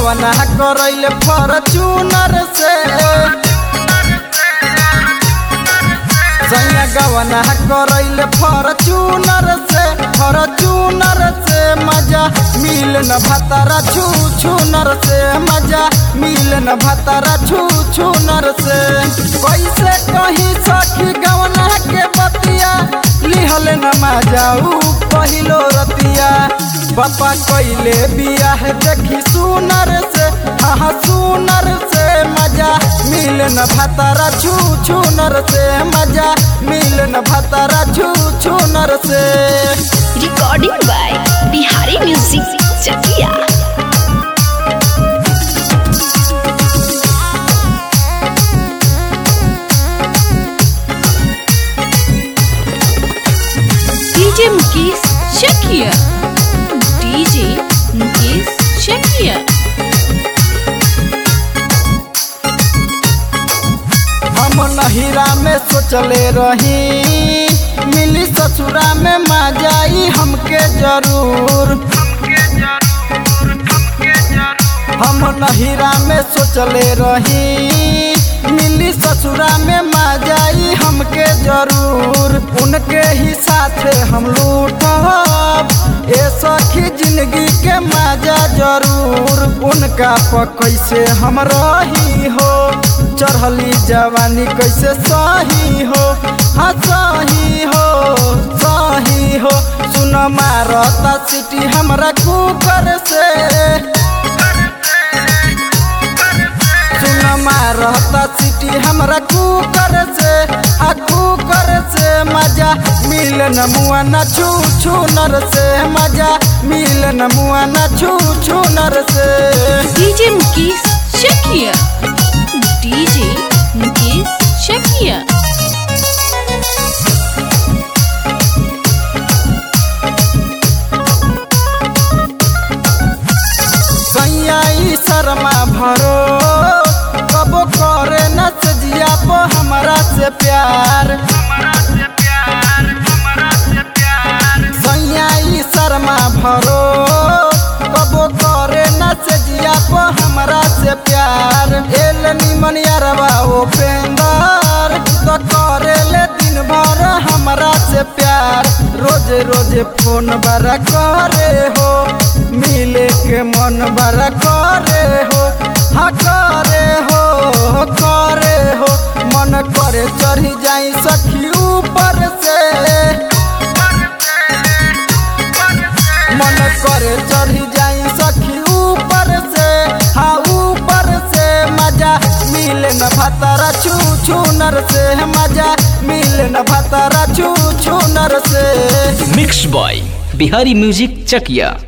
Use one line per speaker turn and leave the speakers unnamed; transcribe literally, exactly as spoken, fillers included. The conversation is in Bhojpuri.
गवना करैले फॉर्च्यूनर से सैया गवना करैले फॉर्च्यूनर से फॉर्च्यूनर से मजा मिल न भतारा छू छू नर से मजा मिल न भतारा छू छू नर से कैसे कहीं सखी गवना के बतिया लिहल न मजाऊ पहिलो रतिया बापा कैले बियाह देखी सुनर से हाँ सुनर से मजा मिल न भतारा छू छू नर से मजा मिल न भतारा छू छू नर से।
Recording by Bihari music Chakia. DJ Mukesh Chakia DJ Mukesh Chakia.
हम नहिरा में सोचले रही मिली ससुरा में मजाई हमके जरूर हम नहिरा में सोचले रही मिली ससुरा में मजाई हमके जरूर उनके ही साथे हम लूटब ए सखी जिंदगी के मजा जरूर उनका पर कैसे हम रही हो चढ़ली जवानी कैसे सही हो हाँ सही हो सही हो सुन मारता सिटी हमरा कुकर से सुन मारता सिटी हमरा कुकर से आ कुकर से मजा मिल न मुआ न छू छू नर से मजा मिल न मुआ न छू छू नर से।
DJ Mukesh Chakia DJ Mukesh Chakia.
सैया शर्मा भरो कबो करे न सजिया पो हमरा से प्यार सैया शर्मा भरो कबो करे न सजिया पो हमरा से प्यार एल निमन यारवा उपेंदर तो करे ले दिन भर हमरा से प्यार रोज रोज फोन बड़ा करे हो मिले के मन बड़ा करे हो हाँ करे हो करे हो मन करे चढ़ी जाई सखी ऊपर से मन करे चढ़ी जाई सखी ऊपर से हाँ ऊपर से मजा मिल न भतारा छू छू नर से मजा मिल न भतारा छू छू नर से।
मिक्स बॉय बिहारी म्यूजिक चकिया।